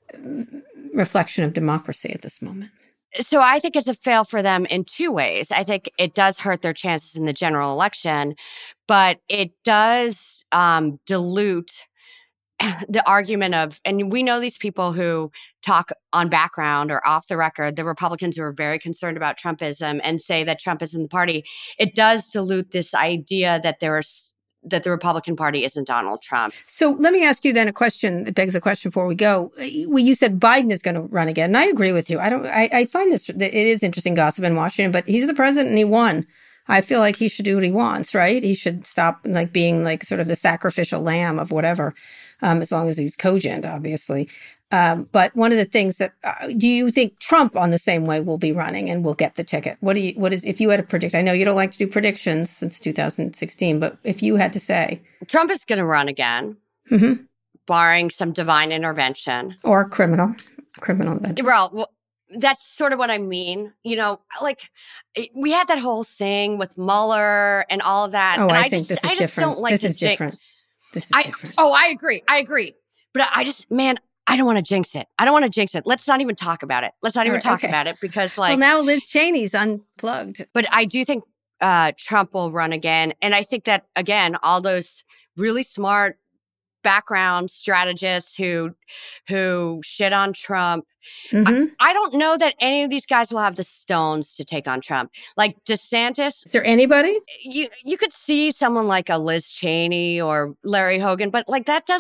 reflection of democracy at this moment? So I think it's a fail for them in two ways. I think it does hurt their chances in the general election, but it does um, dilute the argument of, and we know these people who talk on background or off the record, the Republicans who are very concerned about Trumpism and say that Trump is in the party. It does dilute this idea that there are that the Republican Party isn't Donald Trump. So let me ask you then a question that begs a question before we go. Well, you said Biden is going to run again, and I agree with you. I don't. I, I find this it is interesting gossip in Washington, but he's the president and he won. I feel like he should do what he wants, right? He should stop like being like sort of the sacrificial lamb of whatever, um, as long as he's cogent, obviously. Um, but one of the things that, uh, do you think Trump on the same way will be running and will get the ticket? What do you, what is, if you had to predict, I know you don't like to do predictions since two thousand sixteen, but if you had to say. Trump is going to run again, mm-hmm. barring some divine intervention. Or criminal, criminal intervention. Well, well, that's sort of what I mean. You know, like we had that whole thing with Mueller and all of that. Oh, and I, I think just, this is I just different. Don't like this to is jing- different. This is I, different. Oh, I agree. I agree. But I just, man, I don't want to jinx it. I don't want to jinx it. Let's not even talk about it. Let's not even right, talk okay. about it because like. Well, now Liz Cheney's unplugged. But I do think uh, Trump will run again. And I think that, again, all those really smart background strategists who who shit on Trump. Mm-hmm. I, I don't know that any of these guys will have the stones to take on Trump. Like DeSantis. Is there anybody? You you could see someone like a Liz Cheney or Larry Hogan, but like that doesn't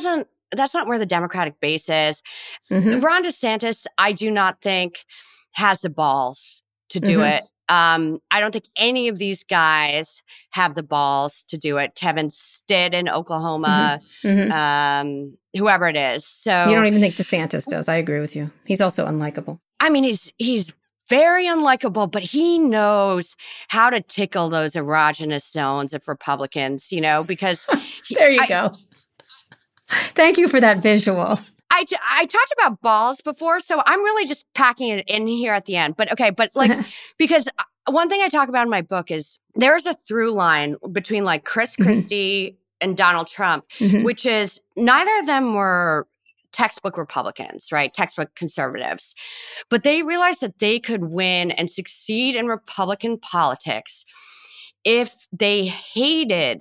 that's not where the Democratic base is. Mm-hmm. Ron DeSantis, I do not think has the balls to do Mm-hmm. it. Um, I don't think any of these guys have the balls to do it. Kevin Stitt in Oklahoma, Mm-hmm. um, whoever it is. So You don't even think DeSantis does. I agree with you. He's also unlikable. I mean, he's he's very unlikable, but he knows how to tickle those erogenous zones of Republicans, you know, because he, There you I, go. Thank you for that visual. I, I talked about balls before, so I'm really just packing it in here at the end. But okay, but like, because one thing I talk about in my book is there's a through line between like Chris Christie mm-hmm. and Donald Trump, mm-hmm. which is neither of them were textbook Republicans, right? Textbook conservatives. But they realized that they could win and succeed in Republican politics if they hated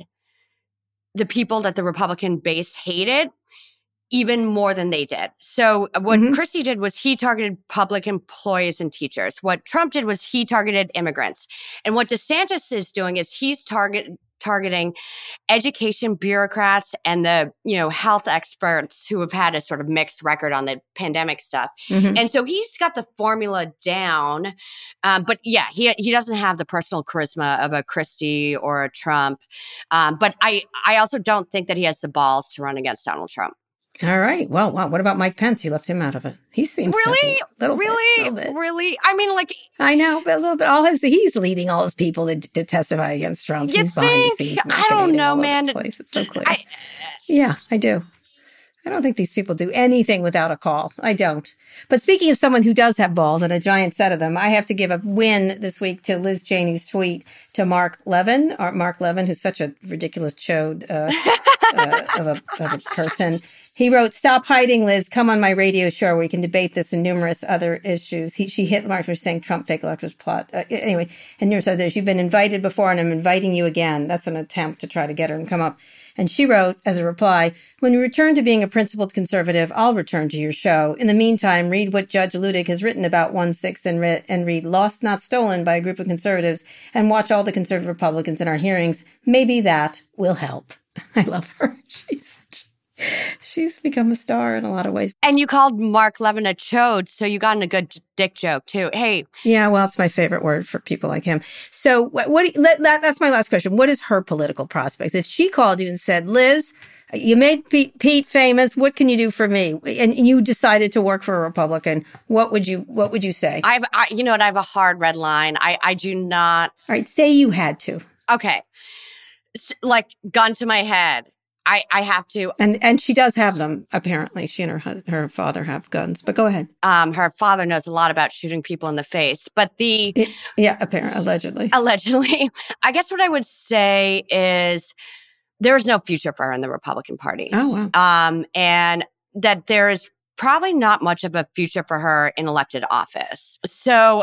the people that the Republican base hated even more than they did. So what mm-hmm. Christie did was he targeted public employees and teachers. What Trump did was he targeted immigrants. And what DeSantis is doing is he's target targeting education bureaucrats and the, you know, health experts who have had a sort of mixed record on the pandemic stuff. Mm-hmm. And so he's got the formula down. Um, but yeah, he he doesn't have the personal charisma of a Christie or a Trump. Um, but I, I also don't think that he has the balls to run against Donald Trump. All right. Well, wow. What about Mike Pence? You left him out of it. He seems really, like really, bit, really. I mean, like I know, but a little bit. All his he's leading all his people to, to testify against Trump. You he's think? behind the scenes. I don't know, man. It's so clear. I, yeah, I do. I don't think these people do anything without a call. I don't. But speaking of someone who does have balls and a giant set of them, I have to give a win this week to Liz Cheney's tweet to Mark Levin, or Mark Levin, who's such a ridiculous chode uh, uh, of, a, of a person. He wrote, "Stop hiding, Liz. Come on my radio show where we can debate this and numerous other issues." He, she hit Mark for saying Trump fake electors plot. Uh, anyway, and numerous others. "You've been invited before and I'm inviting you again." That's an attempt to try to get her to come up. And she wrote as a reply, "When you return to being a principled conservative, I'll return to your show. In the meantime, read what Judge Ludig has written about one six and, re- and read Lost Not Stolen by a group of conservatives and watch all the conservative Republicans in our hearings. Maybe that will help." I love her. She's She's become a star in a lot of ways. And you called Mark Levin a chode, so you got in a good dick joke, too. Hey. Yeah, well, it's my favorite word for people like him. So what? what that, that's my last question. What is her political prospects? If she called you and said, "Liz, you made Pete, Pete famous. What can you do for me?" And you decided to work for a Republican, what would you What would you say? I've, I, you know what? I have a hard red line. I, I do not. All right, say you had to. Okay, S- like gun to my head. I, I have to. And and she does have them, apparently. She and her her father have guns. But go ahead. Um, her father knows a lot about shooting people in the face. But the... It, yeah, apparently, allegedly. Allegedly. I guess what I would say is there is no future for her in the Republican Party. Oh, wow. Um, and that there is probably not much of a future for her in elected office. So...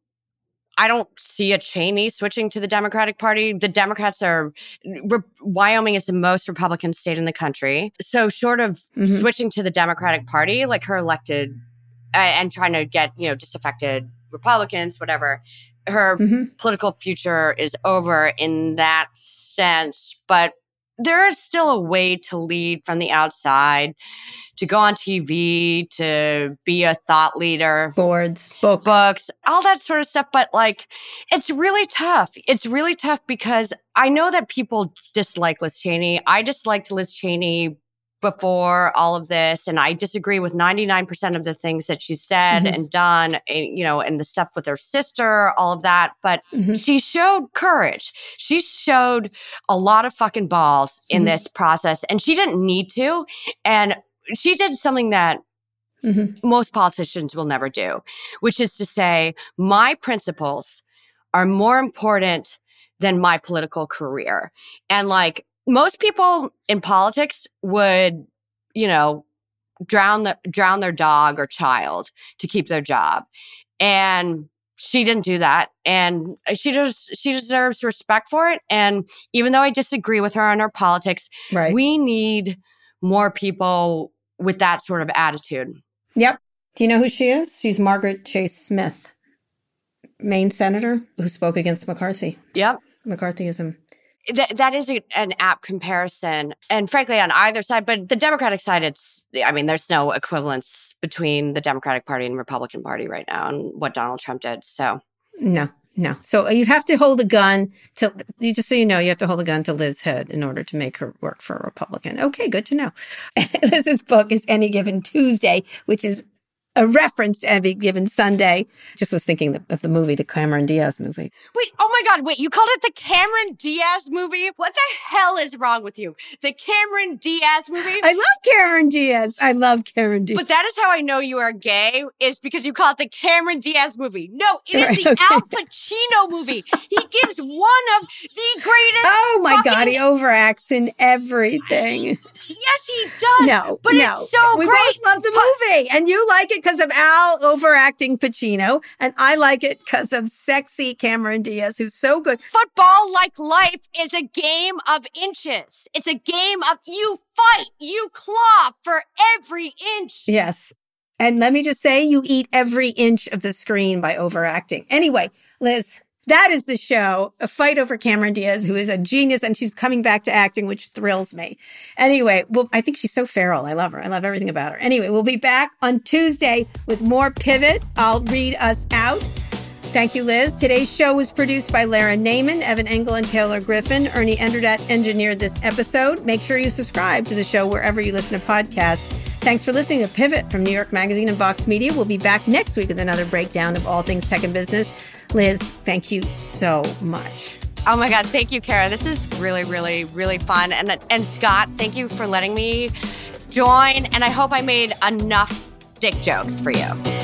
I don't see a Cheney switching to the Democratic Party. The Democrats are, re, Wyoming is the most Republican state in the country. So short of mm-hmm. switching to the Democratic Party, like her elected uh, and trying to get, you know, disaffected Republicans, whatever, her mm-hmm. political future is over in that sense. But there is still a way to lead from the outside, to go on T V, to be a thought leader. Boards, books. Books, all that sort of stuff. But like, it's really tough. It's really tough because I know that people dislike Liz Cheney. I disliked Liz Cheney before all of this. And I disagree with ninety-nine percent of the things that she said mm-hmm. and done, and, you know, and the stuff with her sister, all of that. But mm-hmm. she showed courage. She showed a lot of fucking balls in mm-hmm. this process, and she didn't need to. And she did something that mm-hmm. most politicians will never do, which is to say, my principles are more important than my political career. And like, most people in politics would, you know, drown the drown their dog or child to keep their job. And she didn't do that. And she does she deserves respect for it. And even though I disagree with her on her politics, right. we need more people with that sort of attitude. Yep. Do you know who she is? She's Margaret Chase Smith, Maine senator who spoke against McCarthy. Yep. McCarthyism. th- that is a, an apt comparison. And frankly, on either side, but the Democratic side, it's, I mean, there's no equivalence between the Democratic Party and the Republican Party right now and what Donald Trump did. So, no. No. So you'd have to hold a gun to, you just so you know, you have to hold a gun to Liz's head in order to make her work for a Republican. Okay, good to know. Liz's book is Any Given Tuesday, which is a reference to Any Given Sunday. Just was thinking of the movie, the Cameron Diaz movie. Wait, oh my God, wait, you called it the Cameron Diaz movie? What the hell is wrong with you? The Cameron Diaz movie? I love Cameron Diaz. I love Cameron Diaz. But that is how I know you are gay, is because you call it the Cameron Diaz movie. No, it is the Okay. Al Pacino movie. He gives one of the greatest. Oh my fucking- God, he overacts in everything. Yes, he does. No, but no. it's so we great. both love the movie, and you like it because of Al overacting Pacino, and I like it because of sexy Cameron Diaz, who's so good. Football, like life, is a game of inches. It's a game of you fight, you claw for every inch. Yes. And let me just say, you eat every inch of the screen by overacting. Anyway, Liz, that is the show, A Fight Over Cameron Diaz, who is a genius, and she's coming back to acting, which thrills me. Anyway, well, I think she's so feral. I love her. I love everything about her. Anyway, we'll be back on Tuesday with more Pivot. I'll read us out. Thank you, Liz. Today's show was produced by Lara Naiman, Evan Engel, and Taylor Griffin. Ernie Enderdat engineered this episode. Make sure you subscribe to the show wherever you listen to podcasts. Thanks for listening to Pivot from New York Magazine and Vox Media. We'll be back next week with another breakdown of all things tech and business. Liz, thank you so much. Oh my God, thank you, Kara. This is really, really, really fun. And and Scott, thank you for letting me join. And I hope I made enough dick jokes for you.